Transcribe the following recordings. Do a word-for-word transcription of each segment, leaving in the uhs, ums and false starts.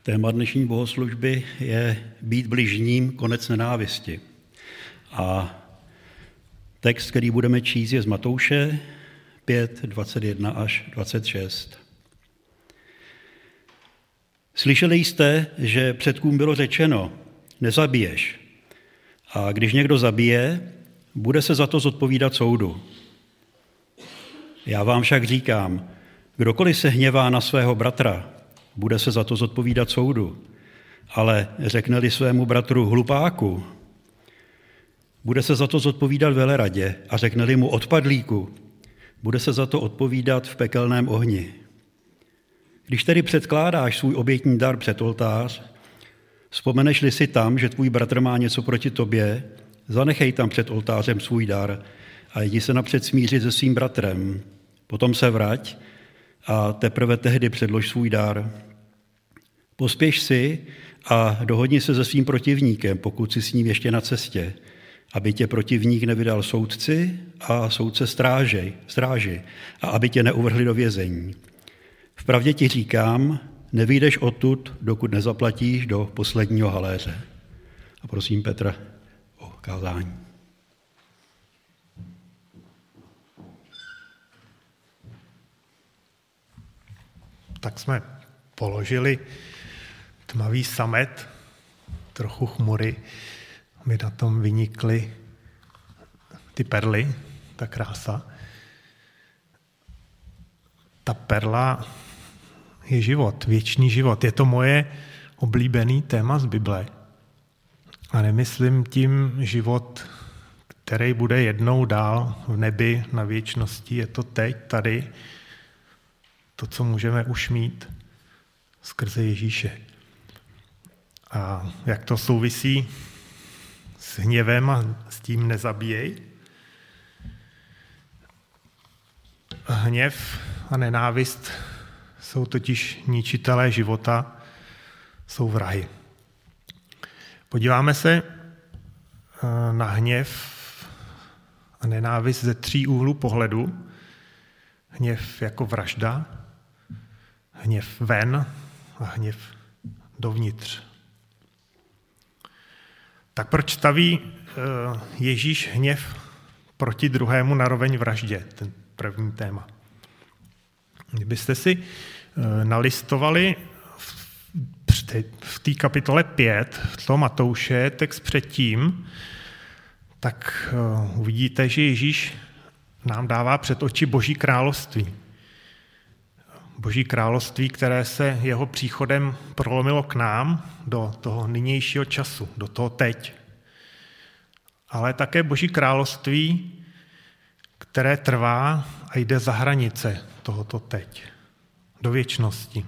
Téma dnešní bohoslužby je být bližním, konec nenávisti. A text, který budeme číst, je z Matouše pět, dvacet jedna až dvacet šest. Slyšeli jste, že předkům bylo řečeno, nezabiješ. A když někdo zabije, bude se za to zodpovídat soudu. Já vám však říkám, kdokoliv se hněvá na svého bratra, bude se za to zodpovídat soudu. Ale řekne-li svému bratru hlupáku, bude se za to zodpovídat veleradě a řekne-li mu odpadlíku, bude se za to odpovídat v pekelném ohni. Když tedy předkládáš svůj obětní dar před oltář, vzpomeneš-li si tam, že tvůj bratr má něco proti tobě, zanechej tam před oltářem svůj dar a jdi se napřed smířit se svým bratrem. Potom se vrať a teprve tehdy předlož svůj dar. Pospěš si a dohodni se se svým protivníkem, pokud jsi s ním ještě na cestě, aby tě protivník nevydal soudci a soudce stráži, stráži a aby tě neuvrhli do vězení. Vpravdě ti říkám, nevyjdeš odtud, dokud nezaplatíš do posledního haléře. A prosím Petra o kázání. Tak jsme položili tmavý samet, trochu chmury, mi na tom vynikly ty perly, ta krása. Ta perla je život, věčný život. Je to moje oblíbený téma z Bible. A nemyslím tím život, který bude jednou dál v nebi na věčnosti. Je to teď, tady, to, co můžeme už mít skrze Ježíše. A jak to souvisí s hněvem a s tím nezabíjej? Hněv a nenávist jsou totiž ničitelé života, jsou vrahy. Podíváme se na hněv a nenávist ze tří úhlů pohledu. Hněv jako vražda, hněv ven a hněv dovnitř. Tak proč staví Ježíš hněv proti druhému naroveň vraždě, ten první téma? Kdybyste si nalistovali v té kapitole pět, v tom Matouše, text předtím, tak uvidíte, že Ježíš nám dává před oči Boží království. Boží království, které se jeho příchodem prolomilo k nám do toho nynějšího času, do toho teď. Ale také Boží království, které trvá a jde za hranice tohoto teď, do věčnosti.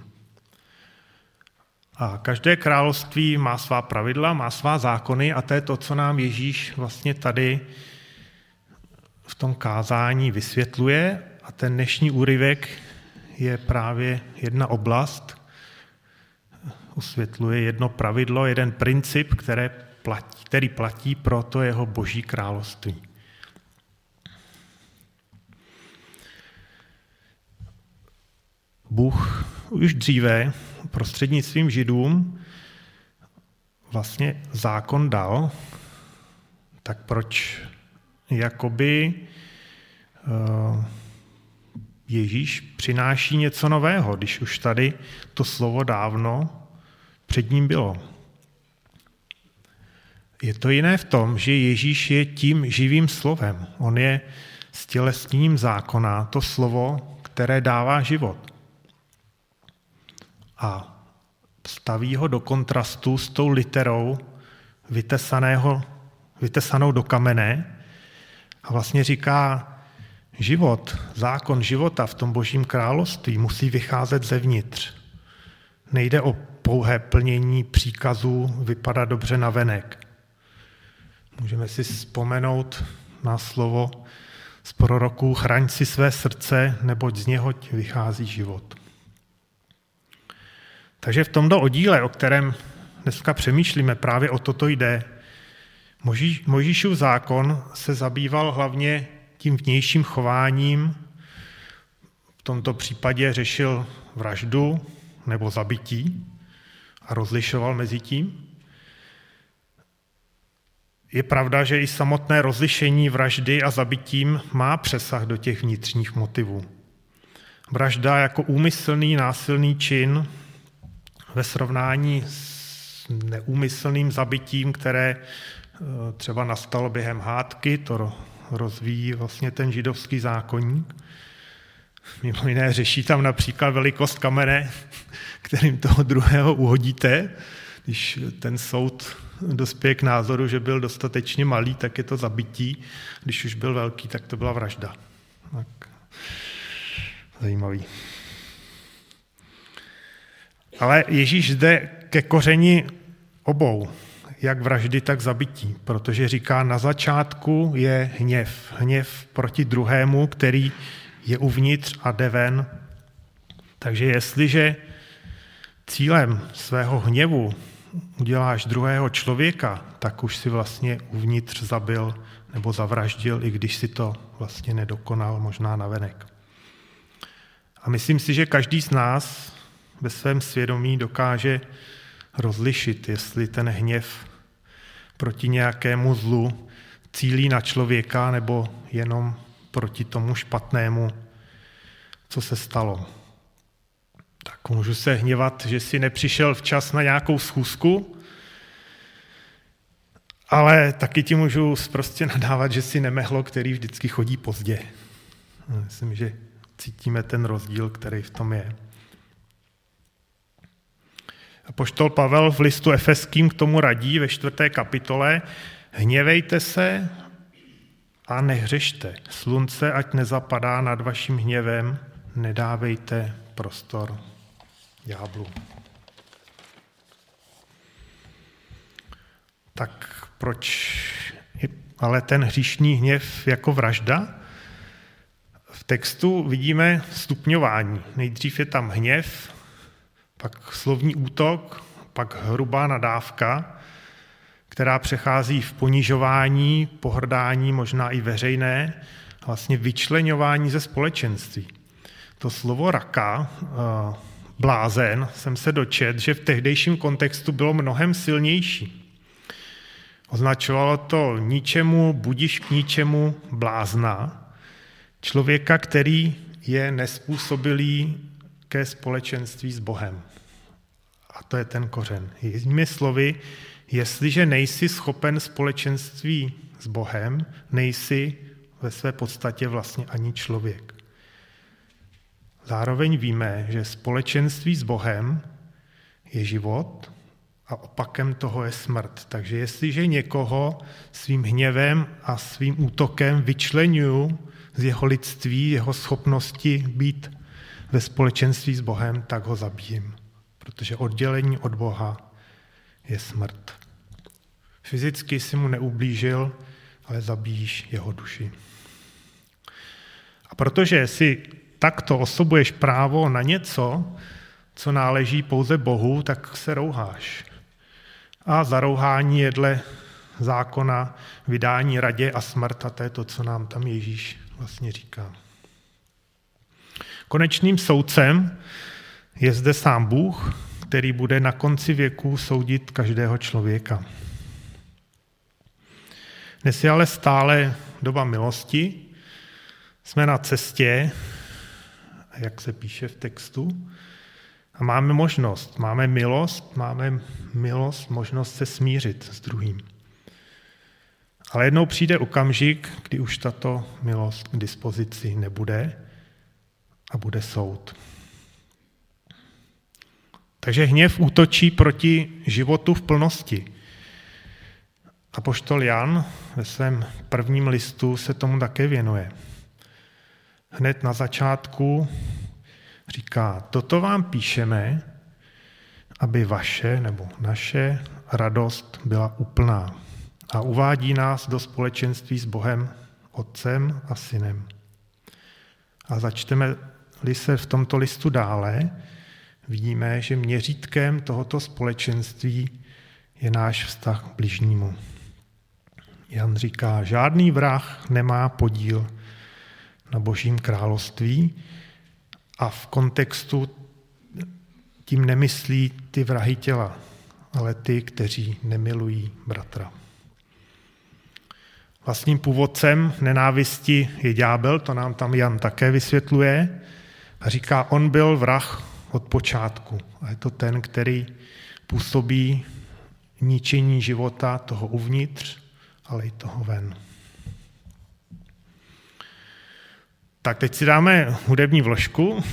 A každé království má svá pravidla, má svá zákony a to je to, co nám Ježíš vlastně tady v tom kázání vysvětluje. A ten dnešní úryvek je právě jedna oblast, usvětluje jedno pravidlo, jeden princip, které platí, který platí pro to jeho Boží království. Bůh už dříve prostřednictvím Židům vlastně zákon dal, tak proč jakoby Ježíš přináší něco nového, když už tady to slovo dávno před ním bylo. Je to jiné v tom, že Ježíš je tím živým slovem. On je stělesněním zákona, to slovo, které dává život. A staví ho do kontrastu s tou literou vytesaného, vytesanou do kamene a vlastně říká, život, zákon života v tom Božím království musí vycházet zevnitř. Nejde o pouhé plnění příkazů vypadat dobře navenek. Můžeme si vzpomenout na slovo z proroků chraň si své srdce, neboť z něhoť vychází život. Takže v tomto oddíle, o kterém dneska přemýšlíme, právě o toto jde. Mojžíšův zákon se zabýval hlavně tím vnějším chováním, v tomto případě řešil vraždu nebo zabití, a rozlišoval mezi tím. Je pravda, že i samotné rozlišení vraždy a zabitím má přesah do těch vnitřních motivů. Vražda jako úmyslný násilný čin ve srovnání s neúmyslným zabitím, které třeba nastalo během hádky, to rozvíjí vlastně ten židovský zákoník. Mimo jiné řeší tam například velikost kamene, kterým toho druhého uhodíte. Když ten soud dospěje k názoru, že byl dostatečně malý, tak je to zabití. Když už byl velký, tak to byla vražda. Tak. Zajímavý. Ale Ježíš jde ke kořeni obou, jak vraždy, tak zabití, protože říká, na začátku je hněv. Hněv proti druhému, který je uvnitř a jde ven. Takže jestliže cílem svého hněvu uděláš druhého člověka, tak už si vlastně uvnitř zabil nebo zavraždil, i když si to vlastně nedokonal možná navenek. A myslím si, že každý z nás ve svém svědomí dokáže rozlišit, jestli ten hněv proti nějakému zlu cílí na člověka nebo jenom proti tomu špatnému, co se stalo. Tak můžu se hněvat, že si nepřišel včas na nějakou schůzku, ale taky ti můžu prostě nadávat, že si nemehlo, který vždycky chodí pozdě. Myslím, že cítíme ten rozdíl, který v tom je. Apoštol Pavel v listu Efeským k tomu radí ve čtvrté kapitole: hněvejte se a nehřešte. Slunce ať nezapadá nad vaším hněvem, nedávejte prostor ďáblu. Tak proč je ale ten hříšný hněv jako vražda? V textu vidíme stupňování. Nejdřív je tam hněv, pak slovní útok, pak hrubá nadávka, která přechází v ponižování, pohrdání, možná i veřejné, vlastně vyčleňování ze společenství. To slovo raka, blázen, jsem se dočet, že v tehdejším kontextu bylo mnohem silnější. Označovalo to ničemu, budiš k ničemu blázna, člověka, který je nespůsobilý ke společenství s Bohem. A to je ten kořen. Jinými slovy, jestliže nejsi schopen společenství s Bohem, nejsi ve své podstatě vlastně ani člověk. Zároveň víme, že společenství s Bohem je život a opakem toho je smrt. Takže jestliže někoho svým hněvem a svým útokem vyčleňuju z jeho lidství, jeho schopnosti být ve společenství s Bohem, tak ho zabijím. Protože oddělení od Boha je smrt. Fyzicky si mu neublížil, ale zabíjíš jeho duši. A protože si takto osobuješ právo na něco, co náleží pouze Bohu, tak se rouháš. A zarouhání je dle zákona vydání radě a smrt, a to je to, co nám tam Ježíš vlastně říká. Konečným soudcem je zde sám Bůh, který bude na konci věků soudit každého člověka. Dnes je ale stále doba milosti, jsme na cestě, jak se píše v textu, a máme možnost, máme milost, máme milost, možnost se smířit s druhým. Ale jednou přijde okamžik, kdy už tato milost k dispozici nebude a bude soud. Takže hněv útočí proti životu v plnosti. Apoštol Jan ve svém prvním listu se tomu také věnuje. Hned na začátku říká, toto vám píšeme, aby vaše nebo naše radost byla úplná. A uvádí nás do společenství s Bohem, Otcem a Synem. A začteme-li se v tomto listu dále, vidíme, že měřítkem tohoto společenství je náš vztah k bližnímu. Jan říká, žádný vrah nemá podíl na Božím království, a v kontextu tím nemyslí ty vrahy těla, ale ty, kteří nemilují bratra. Vlastním původcem nenávisti je ďábel, to nám tam Jan také vysvětluje, a říká, on byl vrah od počátku. A je to ten, který působí ničení života toho uvnitř, ale i toho ven. Tak teď si dáme hudební vložku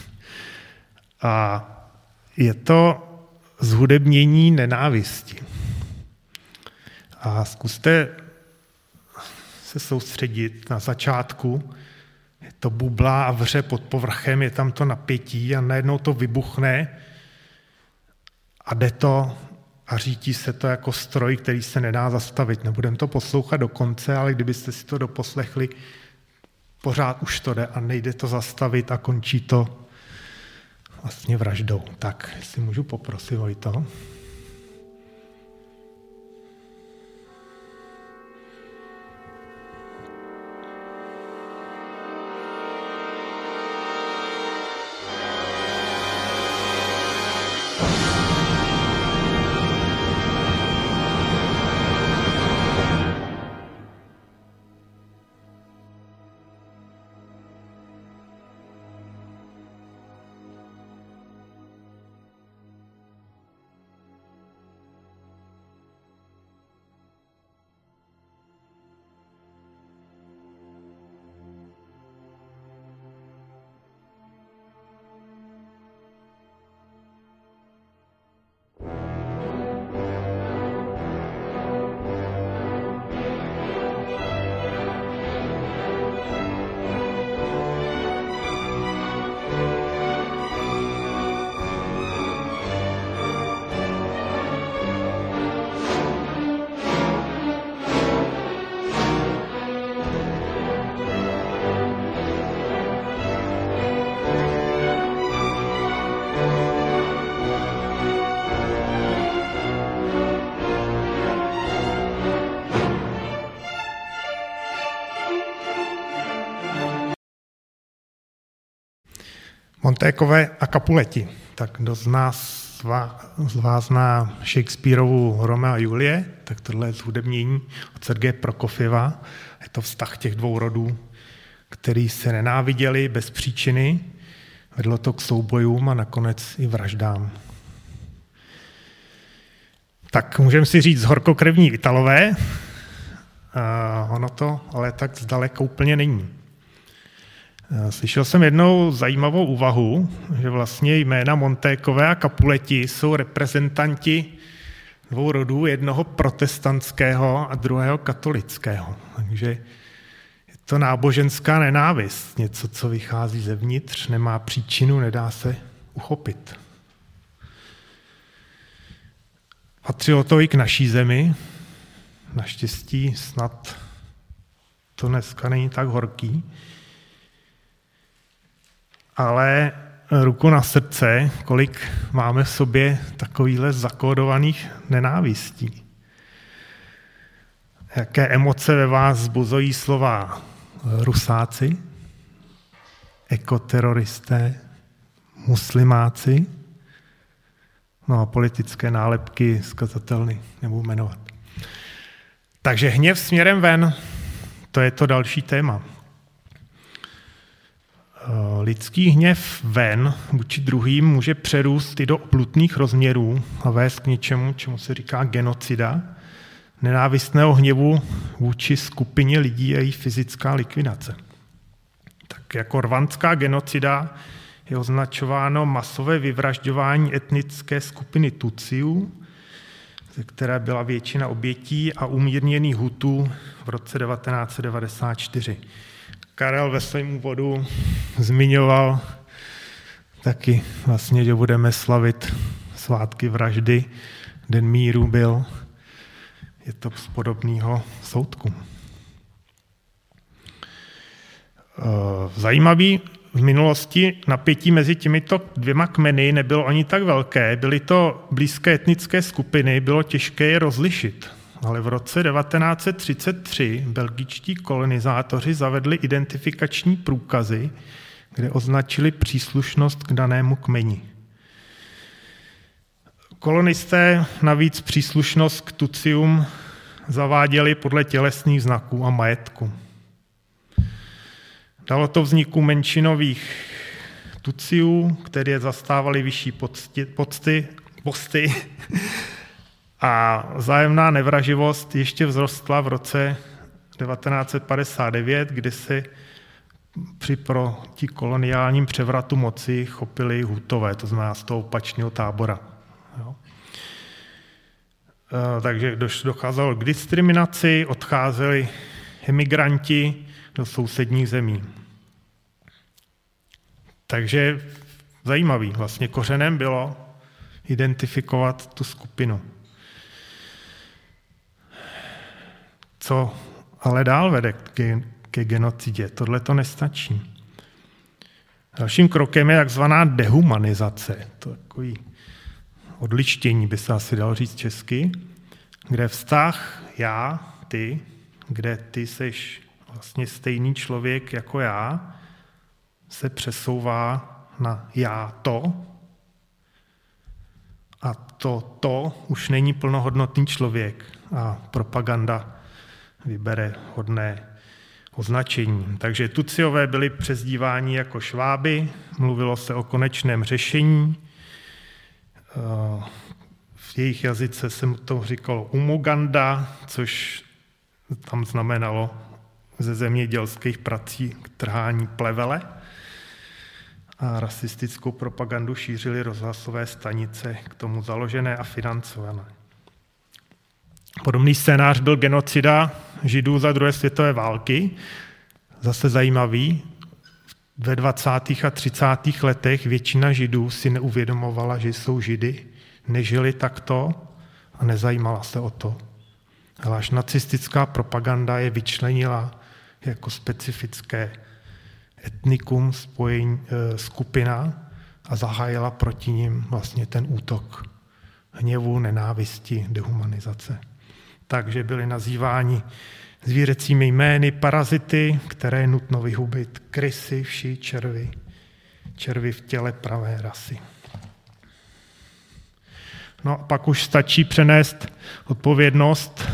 a je to zhudebnění nenávisti. A zkuste se soustředit na začátku. Je to bublá a vře pod povrchem, je tam to napětí a najednou to vybuchne a jde to a řítí se to jako stroj, který se nedá zastavit. Nebudeme to poslouchat do konce, ale kdybyste si to doposlechli, pořád už to jde a nejde to zastavit a končí to vlastně vraždou. Tak, jestli můžu poprosit, Vojto. Montékové a Capuleti. Tak kdo z nás z vás zná Shakespearovu Romea a Julie, tak tohle je zhudebnění od Sergeje Prokofjeva. Je to vztah těch dvou rodů, který se nenáviděli bez příčiny. Vedlo to k soubojům a nakonec i vraždám. Tak můžeme si říct horkokrevní Italové. A ono to ale tak zdaleka úplně není. Slyšel jsem jednou zajímavou úvahu, že vlastně jména Montékové a Capuleti jsou reprezentanti dvou rodů, jednoho protestantského a druhého katolického. Takže je to náboženská nenávist, něco, co vychází zevnitř, nemá příčinu, nedá se uchopit. Patřilo to i k naší zemi. Naštěstí snad to dneska není tak horký. Ale ruku na srdce, kolik máme v sobě takovýhle zakódovaných nenávistí. Jaké emoce ve vás vzbuzují slova rusáci, ekoteroristé, muslimáci, no a politické nálepky zkazatelny nebudu jmenovat. Takže hněv směrem ven, to je to další téma. Lidský hněv ven vůči druhým může přerůst i do oplutných rozměrů a vést k něčemu, čemu se říká genocida, nenávistného hněvu vůči skupině lidí a její fyzická likvidace. Tak jako rwandská genocida je označováno masové vyvražďování etnické skupiny Tutsiů, ze které byla většina obětí, a umírněných Hutů v roce devatenáct set devadesát čtyři. Karel ve svém úvodu zmiňoval taky vlastně, že budeme slavit svátky vraždy, Den míru byl. Je to z podobného soudku. Zajímavý, v minulosti napětí mezi těmito dvěma kmeny nebylo ani tak velké, byly to blízké etnické skupiny, bylo těžké je rozlišit. Ale v roce devatenáct set třicet tři belgičtí kolonizátoři zavedli identifikační průkazy, kde označili příslušnost k danému kmeni. Kolonisté navíc příslušnost k tucium zaváděli podle tělesných znaků a majetku. Dalo to vzniku menšinových tuciů, které zastávali vyšší pocty, pocty, posty a vzájemná nevraživost ještě vzrostla v roce devatenáct set padesát devět, kdy se při protikoloniálním převratu moci chopili Hutové, to znamená z toho opačného tábora. Jo. Takže docházelo k diskriminaci, odcházeli emigranti do sousedních zemí. Takže zajímavý, vlastně kořenem bylo identifikovat tu skupinu. Co ale dál vede ke genocidě? Tohle to nestačí. Dalším krokem je takzvaná dehumanizace. To je takový odlištění, by se asi dalo říct česky, kde vztah já, ty, kde ty seš vlastně stejný člověk jako já, se přesouvá na já to a to to už není plnohodnotný člověk a propaganda vybere hodné označení. Takže Tuciové byli přezdíváni jako šváby, mluvilo se o konečném řešení, v jejich jazyce se to říkalo umoganda, což tam znamenalo ze zemědělských prací k trhání plevele. A rasistickou propagandu šířily rozhlasové stanice k tomu založené a financované. Podobný scénář byl genocida Židů za druhé světové války. Zase zajímavý, ve dvacátých a třicátých letech většina Židů si neuvědomovala, že jsou Židy, nežili takto a nezajímala se o to. Ale až nacistická propaganda je vyčlenila jako specifické etnikum, spojení, skupina a zahájila proti nim vlastně ten útok hněvu, nenávisti, dehumanizace. Takže byli nazýváni zvířecími jmény parazity, které je nutno vyhubit, krysy, vši, červy, červy v těle pravé rasy. No a pak už stačí přenést odpovědnost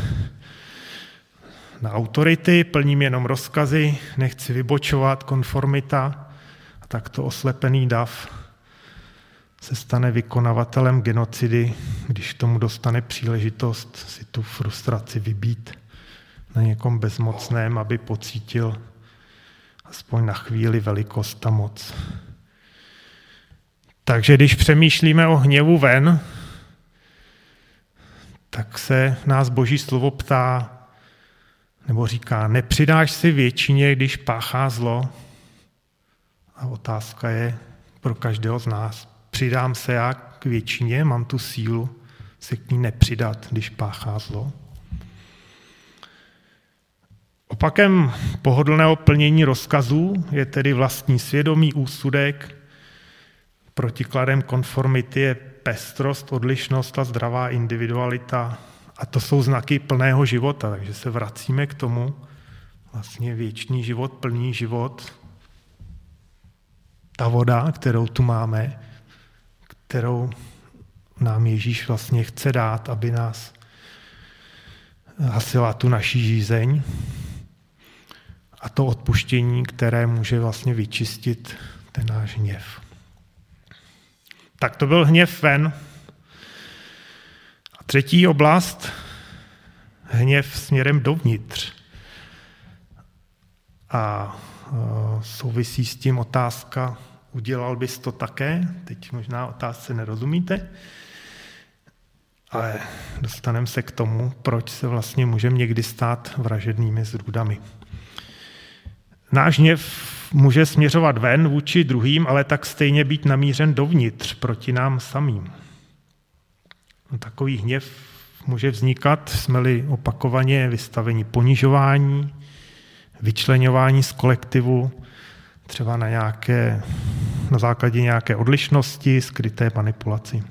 na autority, plním jenom rozkazy, nechci vybočovat, konformita, a takto oslepený dav se stane vykonavatelem genocidy, když k tomu dostane příležitost si tu frustraci vybít na někom bezmocném, aby pocítil aspoň na chvíli velikost a moc. Takže když přemýšlíme o hněvu ven, tak se nás Boží slovo ptá, nebo říká, nepřidáš si většině, když páchá zlo? A otázka je pro každého z nás, přidám se já k většině, mám tu sílu se k ní nepřidat, když páchá zlo? Opakem pohodlného plnění rozkazů je tedy vlastní svědomí, úsudek, protikladem konformity je pestrost, odlišnost a zdravá individualita. A to jsou znaky plného života, takže se vracíme k tomu, vlastně věčný život, plný život, ta voda, kterou tu máme, kterou nám Ježíš vlastně chce dát, aby nás hasila tu naší žízeň, a to odpuštění, které může vlastně vyčistit ten náš hněv. Tak to byl hněv ven. A třetí oblast, hněv směrem dovnitř. A souvisí s tím otázka, udělal bys to také? Teď možná otázce nerozumíte, ale dostaneme se k tomu, proč se vlastně můžeme někdy stát vražednými zrůdami. Náš hněv může směřovat ven vůči druhým, ale tak stejně být namířen dovnitř, proti nám samým. Takový hněv může vznikat, jsme-li opakovaně vystaveni ponižování, vyčleňování z kolektivu, třeba na, nějaké, na základě nějaké odlišnosti, skryté manipulaci.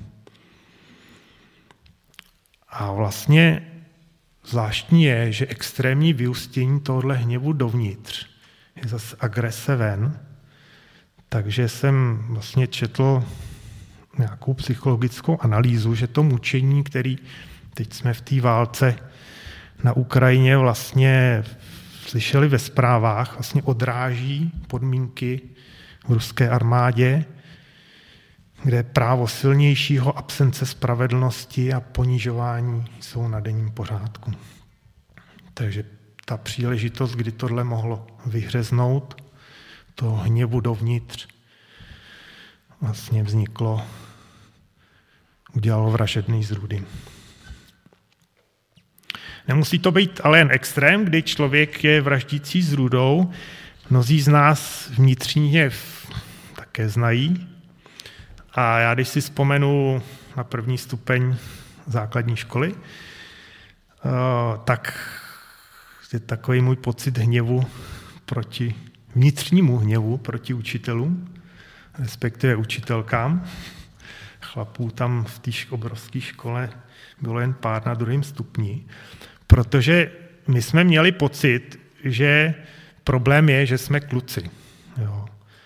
A vlastně zvláštní je, že extrémní vyústění tohoto hněvu dovnitř je zase agrese ven. Takže jsem vlastně četl nějakou psychologickou analýzu, že to mučení, který teď jsme v té válce na Ukrajině vlastně slyšeli ve zprávách, vlastně odráží podmínky v ruské armádě, kde právo silnějšího, absence spravedlnosti a ponižování jsou na denním pořádku. Takže ta příležitost, kdy tohle mohlo vyhřeznout, to hněvu dovnitř, vlastně vzniklo, udělalo vražedný zrůdy. Nemusí to být ale jen extrém, kdy člověk je vraždící zrůdou. Mnozí z nás vnitřní hněv také znají. A já, když si vzpomenu na první stupeň základní školy, tak je takový můj pocit hněvu proti vnitřnímu hněvu proti učitelům, respektive učitelkám. Chlapů tam v té obrovské škole bylo jen pár na druhém stupni, protože my jsme měli pocit, že problém je, že jsme kluci. Jo.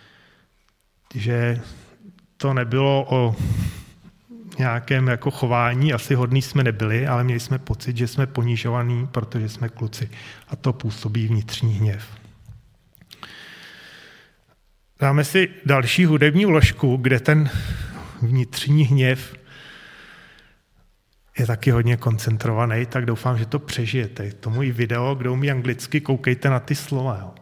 Že to nebylo o nějakém jako chování, asi hodný jsme nebyli, ale měli jsme pocit, že jsme ponižovaní, protože jsme kluci. A to působí vnitřní hněv. Dáme si další hudební vložku, kde ten vnitřní hněv je taky hodně koncentrovaný, tak doufám, že to přežijete. To můj video, kdo umí anglicky, koukejte na ty slova. Jo.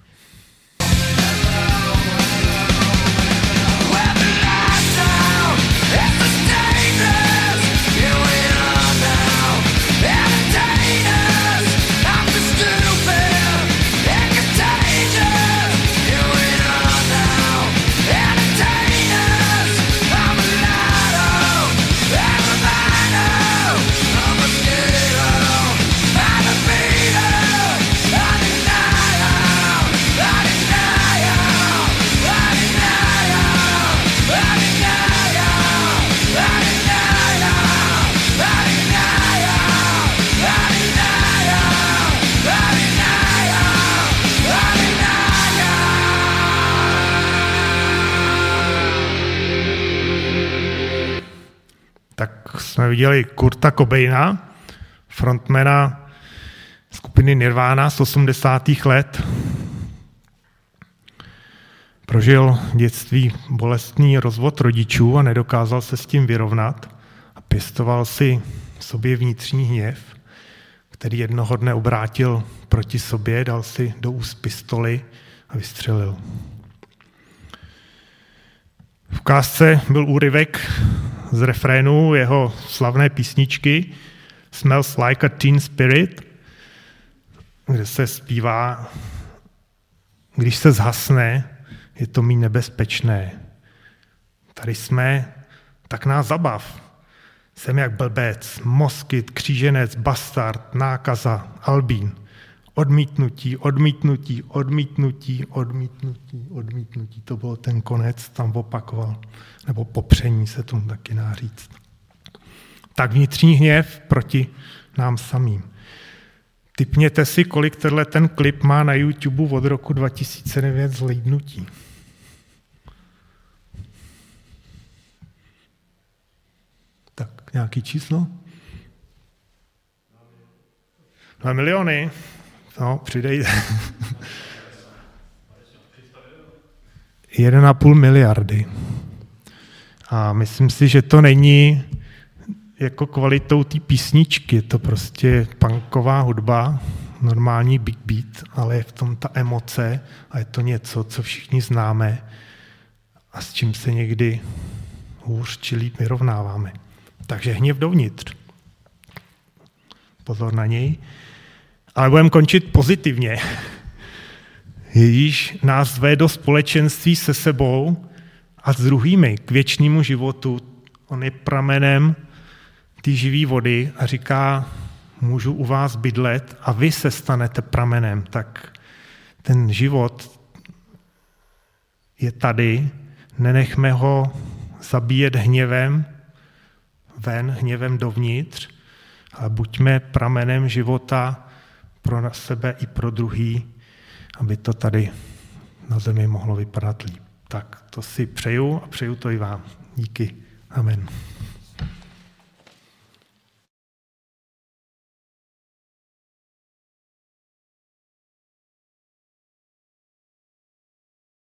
Tak jsme viděli Kurta Cobaina, frontmana skupiny Nirvana z osmdesátých let. Prožil v dětství bolestný rozvod rodičů a nedokázal se s tím vyrovnat a pěstoval si v sobě vnitřní hněv, který jednoho dne obrátil proti sobě, dal si do úst pistoli a vystřelil. V ukázce byl úryvek z refrénu jeho slavné písničky Smells Like a Teen Spirit, kde se zpívá: když se zhasne, je to méně nebezpečné. Tady jsme, tak nás zabav. Jsem jak blbec, moskyt, kříženec, bastard, nákaza, albín. Odmítnutí, odmítnutí, odmítnutí, odmítnutí, odmítnutí. To byl ten konec, tam opakoval. Nebo popření se tomu taky dá říct. Tak vnitřní hněv proti nám samým. Tipněte si, kolik tenhle ten klip má na YouTube od roku dva tisíce devět zhlédnutí. Tak, nějaký číslo? Dva miliony. No, přidej. Jeden a půl miliardy. A myslím si, že to není jako kvalitou té písničky, je to prostě punková hudba, normální big beat, ale je v tom ta emoce a je to něco, co všichni známe a s čím se někdy hůř či líp vyrovnáváme. Takže hněv dovnitř. Pozor na něj. Ale budeme končit pozitivně. Ježíš nás zve do společenství se sebou a s druhými k věčnému životu. On je pramenem té živé vody a říká, můžu u vás bydlet a vy se stanete pramenem. Tak ten život je tady, nenechme ho zabíjet hněvem ven, hněvem dovnitř, ale buďme pramenem života pro sebe i pro druhý, aby to tady na zemi mohlo vypadat líp. Tak to si přeju a přeju to i vám. Díky. Amen.